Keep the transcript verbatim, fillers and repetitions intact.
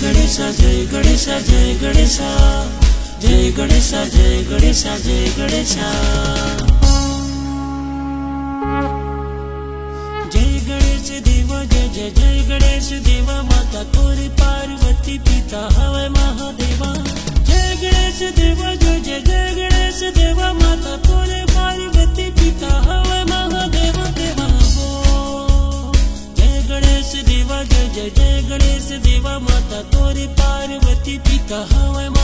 गणेशा जय गणेशा जय गणेशा जय गणेशा जय गणेशा जय गणेशा जय गणेश देवा जय जय जय गणेश देवा माता तोरे पार्वती पिता हवै महादेवा जय गणेश देवा जय जय जय गणेश देवा माता तोरे पार्वती पिता हवै महादेवा देवा हो जय गणेश देवा जय जय जय गणेश देवा माता तोरे पार्वती पिता हवै